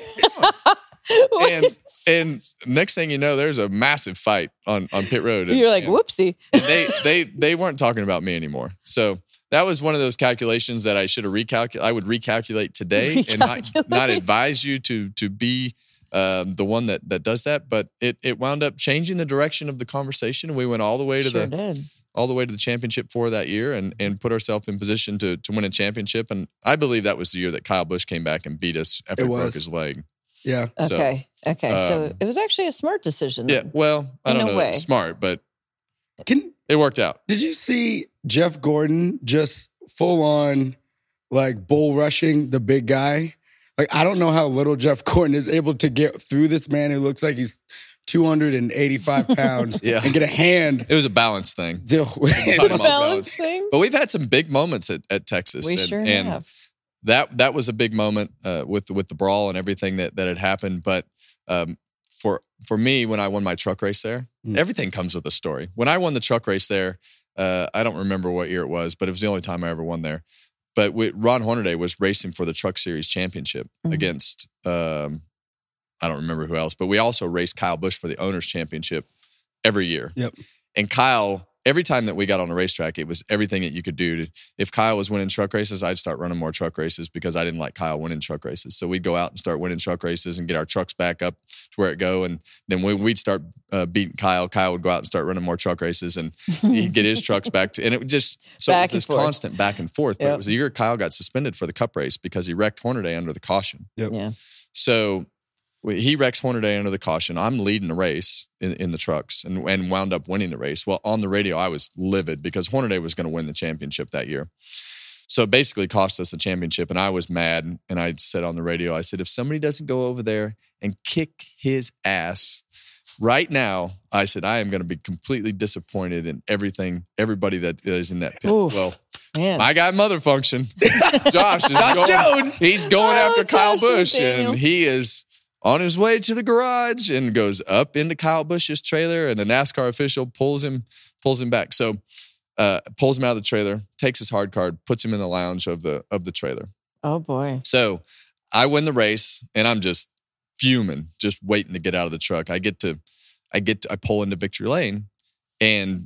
and next thing you know, there's a massive fight on pit road. You're like, and whoopsie. they weren't talking about me anymore. So that was one of those calculations that I should have I would recalculate today and not advise you to be the one that does that. But it wound up changing the direction of the conversation. We went all the way to the championship for that year and put ourselves in position to win a championship. And I believe that was the year that Kyle Busch came back and beat us after he broke his leg. Yeah. So, Okay. So it was actually a smart decision. Yeah. then. Well, I In don't a know. way. Smart, but it worked out. Did you see Jeff Gordon just full on like bull rushing the big guy? Like, I don't know how little Jeff Gordon is able to get through this man who looks like he's 285 pounds Yeah. and get a hand. It was a balance thing. It Talking A about balance thing? But we've had some big moments at Texas. We and, sure and have. That was a big moment with the brawl and everything that had happened. But for me, when I won my truck race there, everything comes with a story. When I won the truck race there, I don't remember what year it was, but it was the only time I ever won there. But Ron Hornaday was racing for the Truck Series championship against, I don't remember who else, but we also raced Kyle Busch for the Owners Championship every year. Yep. And Kyle, every time that we got on a racetrack, it was everything that you could do. If Kyle was winning truck races, I'd start running more truck races because I didn't like Kyle winning truck races. So we'd go out and start winning truck races and get our trucks back up to where it go. And then when we'd start beating Kyle would go out and start running more truck races and he'd get his trucks back. And it would just, so it was this constant back and forth. But it was the year Kyle got suspended for the Cup race because he wrecked Hornaday under the caution. Yep. Yeah. So he wrecks Hornaday under the caution. I'm leading the race in the trucks and wound up winning the race. Well, on the radio, I was livid because Hornaday was going to win the championship that year. So it basically cost us the championship, and I was mad. And I said on the radio, I said, if somebody doesn't go over there and kick his ass right now, I said, I am going to be completely disappointed in everybody that is in that pit. Oof, well, man. my guy mother function, Josh Jones. He's going after Kyle Busch, and he is on his way to the garage and goes up into Kyle Busch's trailer, and the NASCAR official pulls him back. So pulls him out of the trailer, takes his hard card, puts him in the lounge of the trailer. Oh boy. So I win the race, and I'm just fuming, just waiting to get out of the truck. I pull into victory lane, and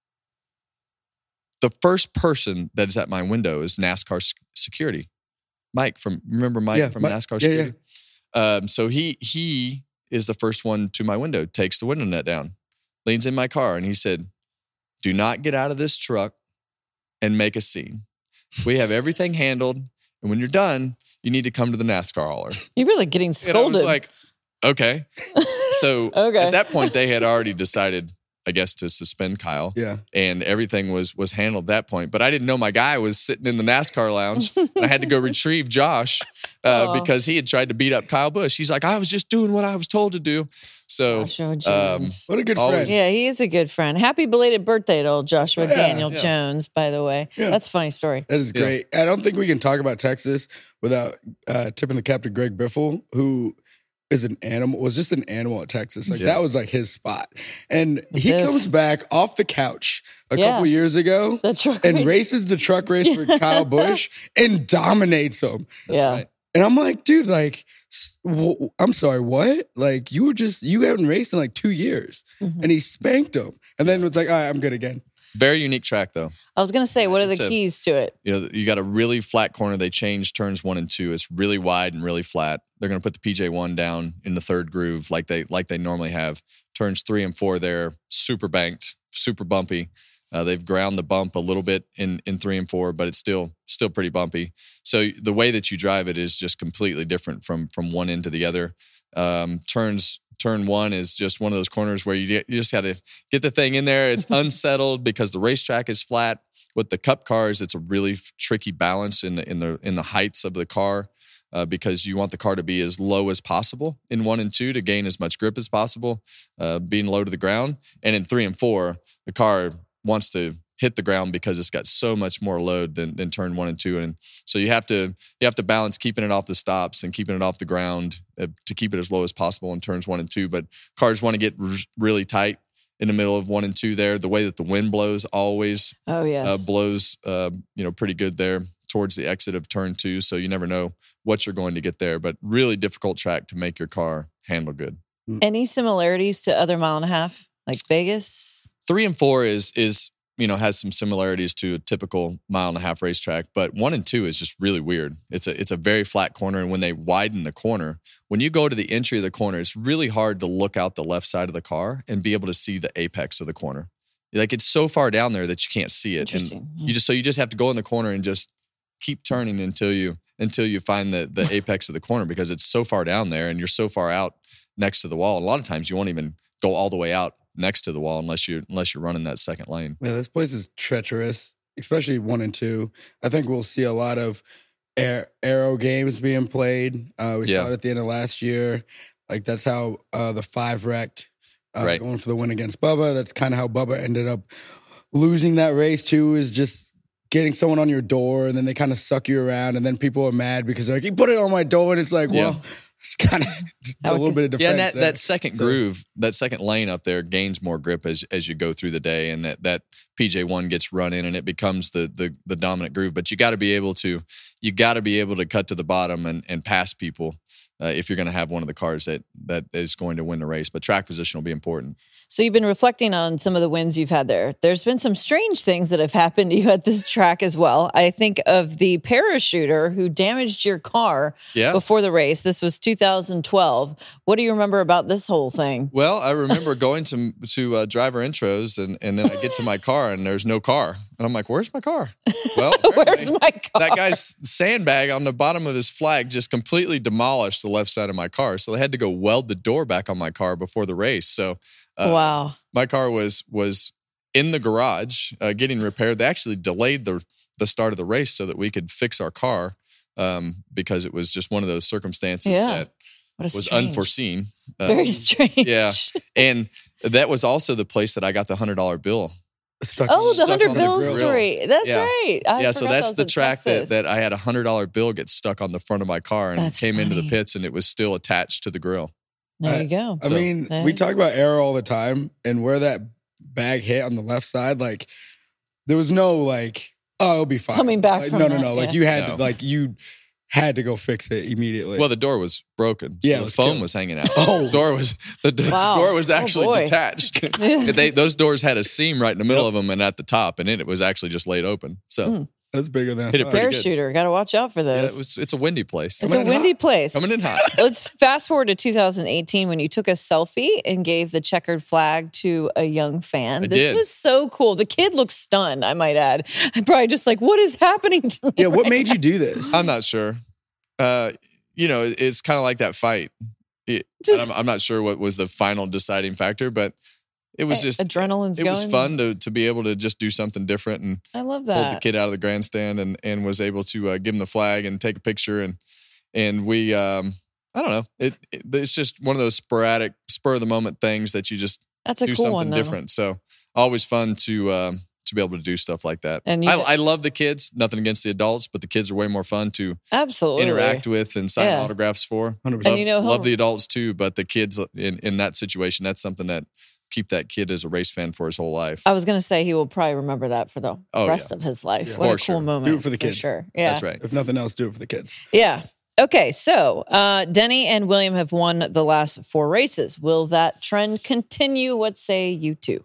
the first person that is at my window is NASCAR security. Mike remember Mike from NASCAR security? Yeah. So he is the first one to my window, takes the window net down, leans in my car, and he said, do not get out of this truck and make a scene. We have everything handled, and when you're done, you need to come to the NASCAR hauler. You're really getting scolded. And I was like, okay. So at that point, they had already decided, I guess, to suspend Kyle. Yeah. And everything was handled at that point. But I didn't know my guy was sitting in the NASCAR lounge. And I had to go retrieve Josh because he had tried to beat up Kyle Busch. He's like, I was just doing what I was told to do. So Joshua Jones. What a good friend. Yeah, he is a good friend. Happy belated birthday to old Joshua Daniel Jones, by the way. Yeah. That's a funny story. That is great. I don't think we can talk about Texas without tipping the cap to Greg Biffle, who was just an animal at Texas. Like that was like his spot. And he comes back off the couch a couple years ago and races the truck race for Kyle Busch and dominates him. That's right. And I'm like, dude, like, I'm sorry, what? Like, you haven't raced in like 2 years. Mm-hmm. And he spanked him. And then it's like, all right, I'm good again. Very unique track, though. I was going to say, what are the keys to it? You got a really flat corner. They changed turns 1 and 2. It's really wide and really flat. They're going to put the PJ1 down in the third groove like they normally have. Turns 3 and 4 there, super banked, super bumpy. They've ground the bump a little bit in 3 and 4, but it's still pretty bumpy. So the way that you drive it is just completely different from one end to the other. Turn 1 is just one of those corners where you just got to get the thing in there. It's unsettled because the racetrack is flat. With the Cup cars, it's a really tricky balance in the heights of the car because you want the car to be as low as possible in 1 and 2 to gain as much grip as possible, being low to the ground. And in 3 and 4, the car wants to hit the ground because it's got so much more load than turn 1 and 2. And so you have to balance keeping it off the stops and keeping it off the ground to keep it as low as possible in turns 1 and 2. But cars want to get really tight in the middle of 1 and 2 there. The way that the wind blows always blows pretty good there towards the exit of turn 2. So you never know what you're going to get there, but really difficult track to make your car handle good. Any similarities to other mile and a half, like Vegas? 3 and 4 is has some similarities to a typical mile and a half racetrack, but 1 and 2 is just really weird. It's a very flat corner, and when they widen the corner, when you go to the entry of the corner, it's really hard to look out the left side of the car and be able to see the apex of the corner. Like it's so far down there that you can't see it, and you just have to go in the corner and just keep turning until you find the apex of the corner because it's so far down there and you're so far out next to the wall. And a lot of times you won't even go all the way out next to the wall unless you're running that second lane. Yeah, this place is treacherous, especially 1 and 2. I think we'll see a lot of aero games being played. We saw it at the end of last year. Like that's how the 5 wrecked going for the win against Bubba. That's kind of how Bubba ended up losing that race too, is just getting someone on your door and then they kind of suck you around and then people are mad because they're like, you put it on my door, and it's like, well, it's kind of a little bit of defense. Yeah, and there. that second groove, that second lane up there gains more grip as you go through the day, and that PJ1 gets run in, and it becomes the dominant groove. But you got to be able to cut to the bottom and pass people if you're going to have one of the cars that is going to win the race. But track position will be important. So you've been reflecting on some of the wins you've had there. There's been some strange things that have happened to you at this track as well. I think of the parachuter who damaged your car before the race. This was 2012. What do you remember about this whole thing? Well, I remember going to driver intros, and then I get to my car, and there's no car. And I'm like, where's my car? Well, where's my car? That guy's sandbag on the bottom of his flag just completely demolished the left side of my car. So they had to go weld the door back on my car before the race. So wow. My car was in the garage getting repaired. They actually delayed the start of the race so that we could fix our car because it was just one of those circumstances that was unforeseen. Very strange. Yeah. And that was also the place that I got the $100 bill. The $100 bill story. That's right. So that's the track that I had a $100 bill get stuck on the front of my car and came into the pits, and it was still attached to the grill. There you go. I mean, we talk about error all the time, and where that bag hit on the left side, like there was no like, oh, it'll be fine. Coming back like, from no. that, Like you had to go fix it immediately. Well, the door was broken. So the foam was hanging out. The door was actually detached. Those doors had a seam right in the middle of them and at the top, and it was actually just laid open. So that's bigger than hit it pretty parachuter. Got to watch out for those. Yeah, it's a windy place. It's a windy place. Coming in hot. Let's fast forward to 2018 when you took a selfie and gave the checkered flag to a young fan. This was so cool. The kid looks stunned, I might add. I'm probably just like, what is happening to me? Yeah, what made you do this? I'm not sure. It's kind of like that fight. I'm not sure what was the final deciding factor, but it was just adrenaline's going. It was fun to be able to just do something different, and I love that. Pulled the kid out of the grandstand and was able to give him the flag and take a picture, and we I don't know, it's just one of those sporadic spur of the moment things that you just do cool something one, different. So always fun to be able to do stuff like that. And I love the kids. Nothing against the adults, but the kids are way more fun to interact with and sign autographs for. 100%. And love the adults too, but the kids in that situation, that's something that keep that kid as a race fan for his whole life. I was going to say he will probably remember that for the rest of his life. Yeah. What a cool moment. Do it for the kids. Sure. Yeah. That's right. If nothing else, do it for the kids. Yeah. Okay, so Denny and William have won the last 4 races. Will that trend continue? What say you two?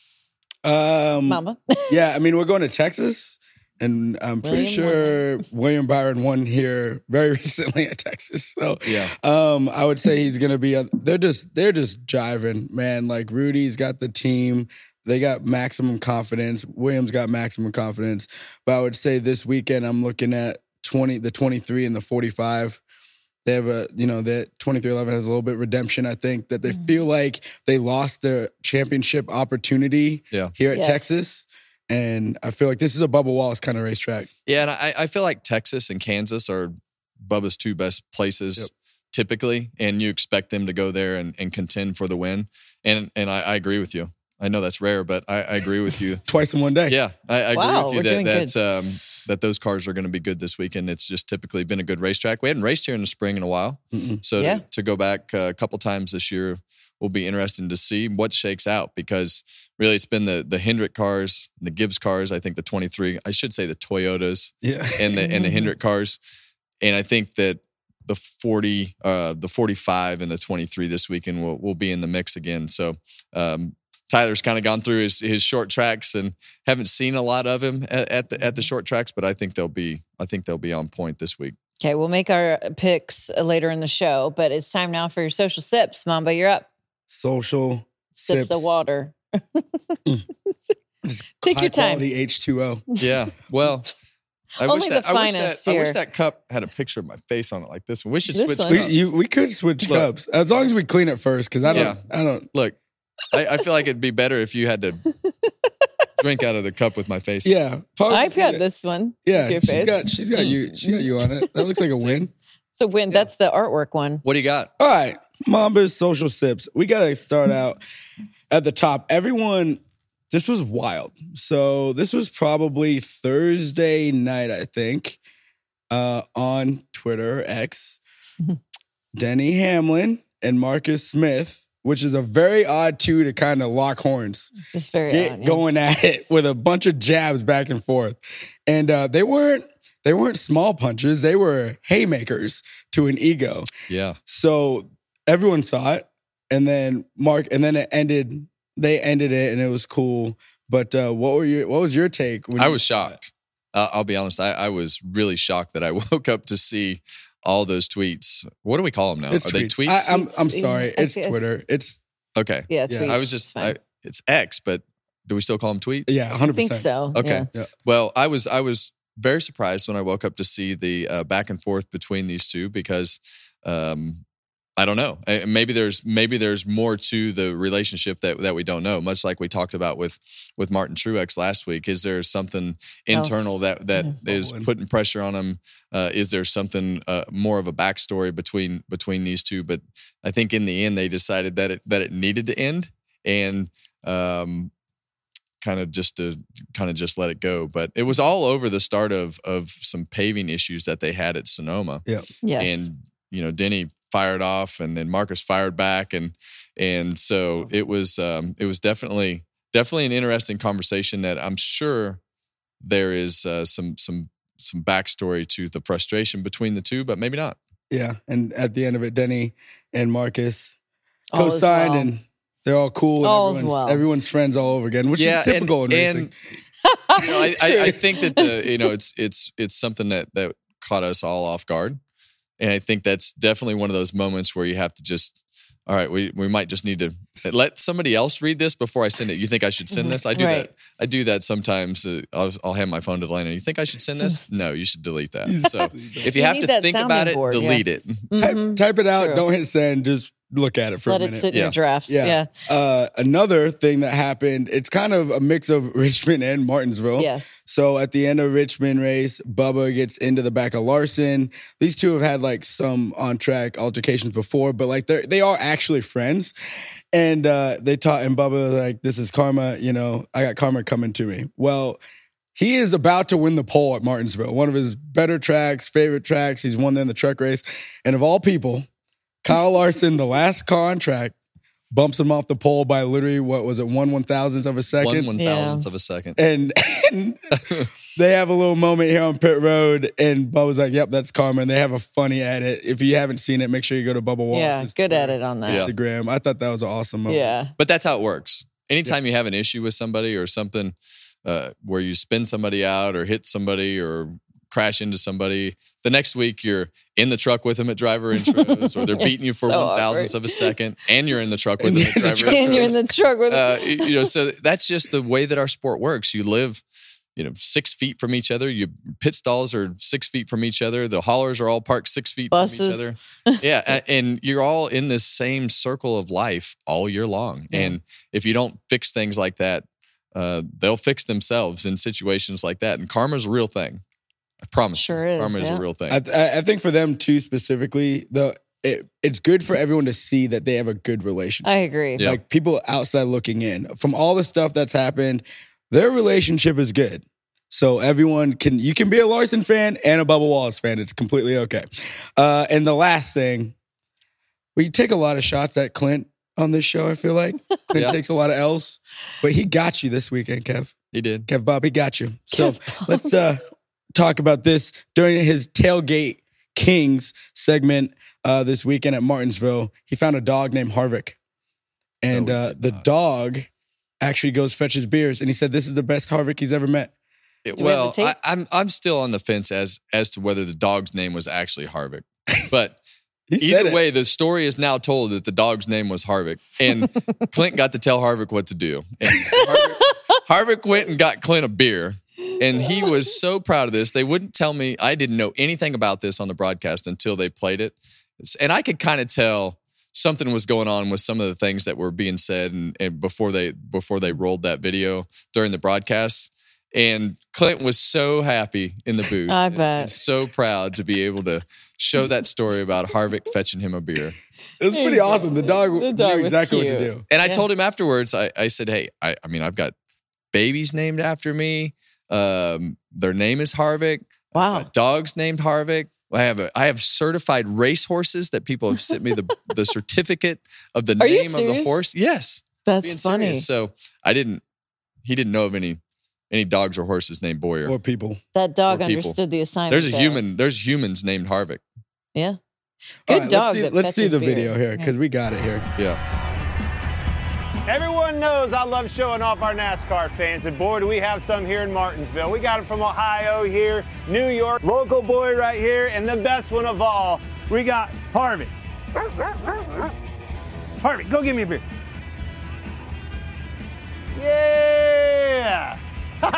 Mama? Yeah, I mean, we're going to Texas, and I'm pretty sure William Byron won here very recently at Texas. So I would say he's going to be. They're just jiving, man. Like Rudy's got the team. They got maximum confidence. Williams got maximum confidence. But I would say this weekend I'm looking at the 23 and the 45. They have that 2311 has a little bit of redemption. I think that they feel like they lost their championship opportunity here at Texas. And I feel like this is a Bubba Wallace kind of racetrack. Yeah, and I feel like Texas and Kansas are Bubba's 2 best places typically, and you expect them to go there and contend for the win. And I agree with you. I know that's rare, but I agree with you. Twice in one day. Yeah, I agree with you that those cars are going to be good this weekend. It's just typically been a good racetrack. We hadn't raced here in the spring in a while. So to go back a couple times this year will be interesting to see what shakes out, because really it's been the Hendrick cars, the Gibbs cars, I think the 23, I should say the Toyotas and the Hendrick cars. And I think that the 40, the 45 and the 23 this weekend will be in the mix again. So Tyler's kind of gone through his short tracks and haven't seen a lot of him at the short tracks, but I think they'll be on point this week. Okay, we'll make our picks later in the show, but it's time now for your social sips. Mamba, you're up. Social sips of water. Take your time. The H2O. Yeah. Well, I Only wish the that cup had a picture of my face on it like this one. We should switch cups. We could switch cups as long as we clean it first, because I don't look. I feel like it'd be better if you had to drink out of the cup with my face. Yeah, I've got this one. Yeah, with your face. She's got you on it. That looks like a win. It's a win. That's the artwork one. What do you got? All right, Mamba's social sips. We got to start out at the top. Everyone, this was wild. So this was probably Thursday night, I think, on Twitter X. Denny Hamlin and Marcus Smith, which is a very odd two to kind of lock horns. This is very Get odd, yeah. going at it with a bunch of jabs back and forth. And they weren't small punches. They were haymakers to an ego. Yeah. So everyone saw it. And then they ended it and it was cool. But what was your take? When I you was saw it? shocked. I'll be honest. I was really shocked that I woke up to see all those tweets. What do we call them now? It's Are they tweets? I'm sorry. Yeah, It's Twitter. It's Okay. Yeah, Yeah. tweets. I was just, It's fine. it's X, but do we still call them tweets? yeah, 100%. I think so. Okay. Yeah. Yeah. Well, I was very surprised when I woke up to see the back and forth between these two because I don't know. Maybe there's more to the relationship that we don't know. Much like we talked about with Martin Truex last week. Is there something internal Else. that is putting pressure on him? Is there something more of a backstory between these two? But I think in the end they decided that it needed to end and kind of just let it go. But it was all over the start of some paving issues that they had at Sonoma. Yeah. Yes. And Denny fired off, and then Marcus fired back, and so it was definitely an interesting conversation that I'm sure there is some backstory to the frustration between the two, but maybe not. Yeah. And at the end of it, Denny and Marcus All is co-signed well. and they're all cool All is and well. everyone's friends all over again, which is typical in racing. I think that it's something that caught us all off guard. And I think that's definitely one of those moments where you have to just, all right, we might just need to let somebody else read this before I send it. You think I should send this? I do Right. that. I do that sometimes. I'll hand my phone to Lena. You think I should send this? No, you should delete that. So if you You have need to that think about sounding it, board, delete it. Type it out. True. Don't hit send. Just look at it for Let a it minute. sit in Yeah. your drafts. Yeah. Another thing that happened, it's kind of a mix of Richmond and Martinsville. Yes. So at the end of Richmond race, Bubba gets into the back of Larson. These two have had like some on-track altercations before, but like they are actually friends. And they taught, and Bubba was like, this is karma, I got karma coming to me. Well, he is about to win the pole at Martinsville, one of his better tracks, favorite tracks. He's won there in the truck race. And of all people, Kyle Larson, the last car on track, bumps him off the pole by literally, what was it, 1/1000th of a second? 1/1000th of a second. And they have a little moment here on pit road, and Bubba's like, yep, that's karma. And they have a funny at it. If you haven't seen it, make sure you go to Bubba Wallace's Yeah. Good at it on that. Yeah. Instagram. I thought that was an awesome moment. Yeah. But that's how it works. Anytime you have an issue with somebody or something where you spin somebody out or hit somebody or crash into somebody, the next week you're in the truck with them at driver intros or they're beating you for So 1/1000th of a second and you're in the truck with them at driver intros. And you're in the truck with So that's just the way that our sport works. You live 6 feet from each other. Your pit stalls are 6 feet from each other. The haulers are all parked 6 feet Buses. from each other. Yeah. And you're all in this same circle of life all year long. Yeah. And if you don't fix things like that, they'll fix themselves in situations like that. And karma's a real thing. I promise. Sure you. is, Karma is yeah. a real thing. I think for them too, specifically, it's good for everyone to see that they have a good relationship. I agree. Yeah. Like people outside looking in, from all the stuff that's happened, their relationship is good. So you can be a Larson fan and a Bubba Wallace fan. It's completely okay. And the last thing, we take a lot of shots at Clint on this show, I feel like. Clint Yeah. takes a lot of L's, but he got you this weekend, Kev. He did. Kev Bob, he got you. So Kev Bob. let's talk about this during his Tailgate Kings segment this weekend at Martinsville. He found a dog named Harvick. And No, he did the not. dog actually goes fetches beers. And he said this is the best Harvick he's ever met. we have Well, the tape? I'm still on the fence as to whether the dog's name was actually Harvick. But He said either it. way, the story is now told that the dog's name was Harvick. And Clint got to tell Harvick what to do. And Harvick went and got Clint a beer. And he was so proud of this. They wouldn't tell me. I didn't know anything about this on the broadcast until they played it. And I could kind of tell something was going on with some of the things that were being said and before they rolled that video during the broadcast. And Clint was so happy in the booth. I bet. And so proud to be able to show that story about Harvick fetching him a beer. It was pretty awesome. The dog The dog knew was exactly what to cute. do. And I Yeah. told him afterwards, I said, hey, I mean, I've got babies named after me. Their name is Harvick. Wow. Dog's named Harvick. I have certified race horses that people have sent me the certificate of the Are you name of the serious? horse. Yes. That's Being funny. serious. So he didn't know of any dogs or horses named Boyer. Or people. That dog Or people. understood the assignment. There's humans named Harvick. Yeah. All Good right, dog. Let's see the beer. video here because we got it here. Yeah. Everyone knows I love showing off our NASCAR fans, and boy, do we have some here in Martinsville. We got them from Ohio here, New York, local boy right here, and the best one of all, we got Harvick. Harvick, go give me a beer. Yeah! All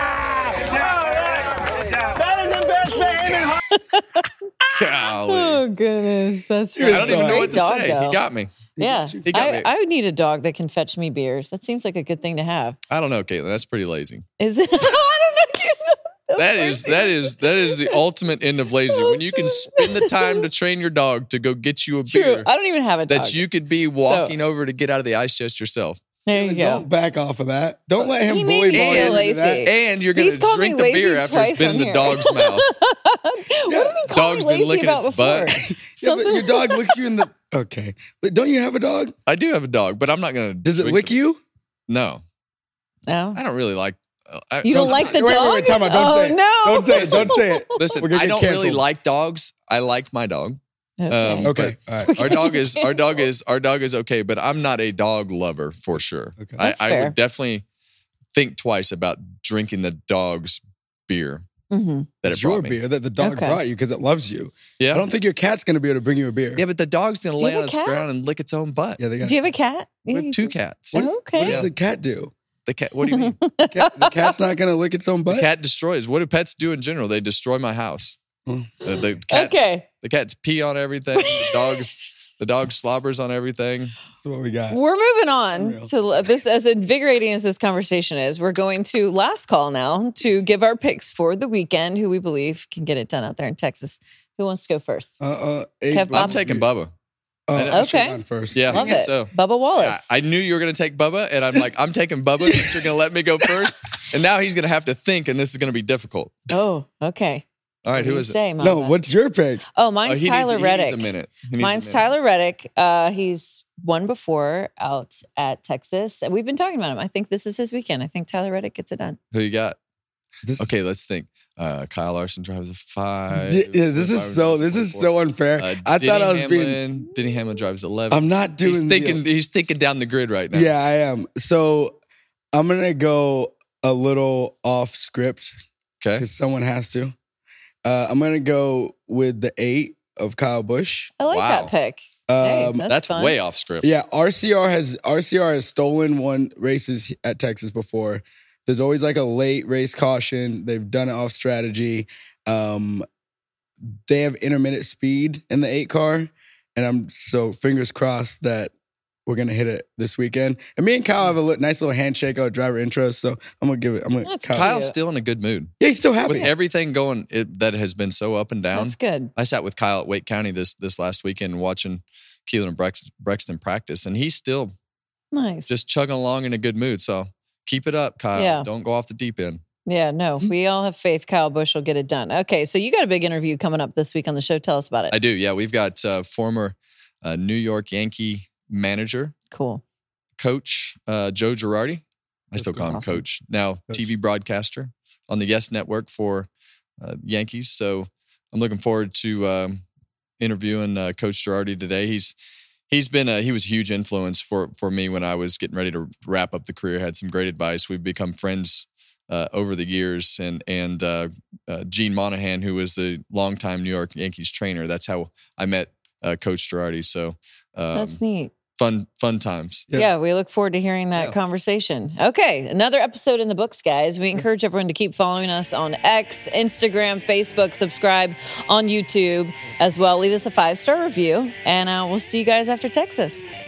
right. That is the best behaving Golly. Oh goodness, that's I don't even know what to Great dog, say. though. He got me. Yeah, He got me. I would need a dog that can fetch me beers. That seems like a good thing to have. I don't know, Caitlin. That's pretty lazy. Is it? I don't know. That is the ultimate end of lazy. When you can spend the time to train your dog to go get you a True. beer I don't even have a dog. that you could be walking over to get out of the ice chest yourself. There you go. Don't back off of that. Don't let him He bully made me ball feel you into lazy. that. And you're going He's to called drink me the beer lazy after it's twice been on in the here. dog's mouth. What have you called Dog's me been lazy licking about its before? butt. Yeah, but your dog licks you in the. Okay. But don't you have a dog? I do have a dog, but I'm not going to. Does it lick you? No. No. I don't really like. You don't like the dog? Wait, time out. Don't say it. no. Don't say it. Don't say it. Listen, We're gonna I get don't really canceled. like dogs. I like my dog. Okay. Okay. All right. Our dog is okay, but I'm not a dog lover for sure. Okay. That's I fair. would definitely think twice about drinking the dog's beer Mm-hmm. that It's it brought your me. beer that the dog Okay. brought you because it loves you. Yeah. I don't think your cat's going to be able to bring you a beer. Yeah, but the dog's gonna Do you lay have on a its cat? ground and lick its own butt. Yeah, they got. Do you have a cat? We have two cats. What Okay. does the cat do? The cat. What do you mean? The cat's not going to lick its own butt. The cat destroys. What do pets do in general? They destroy my house. Hmm. The cats, Okay. The cats pee on everything. The dog slobbers on everything. That's what we got. We're moving on Unreal. to this. As invigorating as this conversation is, we're going to last call now to give our picks for the weekend. Who we believe can get it done out there in Texas. Who wants to go first? Kev, Kev, I'm taking Bubba. Okay. First. Yeah. Love it. So Bubba Wallace. I knew you were going to take Bubba, and I'm like, I'm taking Bubba since you're going to let me go first. And now he's going to have to think, and this is going to be difficult. Oh, okay. All right, What do who you is it? say, Mama? No, what's your pick? Oh, mine's he Tyler needs, Reddick. He needs a minute. He needs Mine's a minute. Tyler Reddick. He's won before out at Texas. And we've been talking about him. I think this is his weekend. I think Tyler Reddick gets it done. Who you got? This, Okay, let's think. Kyle Larson drives a 5. Yeah, this is so unfair. I thought I was being. Denny Hamlin drives 11. I'm not doing. He's thinking down the grid right now. Yeah, I am. So I'm gonna go a little off script Okay. because someone has to. I'm gonna go with the 8 of Kyle Busch. I like Wow. that pick. Hey, That's fun. way off script. Yeah, RCR has stolen one races at Texas before. There's always like a late race caution. They've done it off strategy. They have intermittent speed in the 8 car, and I'm so fingers crossed that we're gonna hit it this weekend. And me and Kyle have a nice little handshake on driver intro, so I'm gonna give it. I'm gonna. That's Kyle. Kyle's cute. still in a good mood. Yeah, he's still happy. With everything going that has been so up and down. That's good. I sat with Kyle at Wake County this last weekend watching Keelan and Brexton practice, and he's still Nice. just chugging along in a good mood. So keep it up, Kyle. Yeah. Don't go off the deep end. Yeah, no, we all have faith Kyle Busch will get it done. Okay, so you got a big interview coming up this week on the show. Tell us about it. I do. Yeah, we've got former New York Yankee manager, Cool. coach Joe Girardi. I still call him awesome. coach. Now TV broadcaster on the Yes Network for Yankees. So I'm looking forward to interviewing Coach Girardi today. He was a huge influence for me when I was getting ready to wrap up the career. Had some great advice. We've become friends over the years, and Gene Monahan, who was the longtime New York Yankees trainer. That's how I met Coach Girardi. So That's neat. fun times. Yeah, we look forward to hearing that conversation. Okay, another episode in the books, guys. We encourage everyone to keep following us on X, Instagram, Facebook, subscribe on YouTube as well. Leave us a 5-star review, and we'll see you guys after Texas.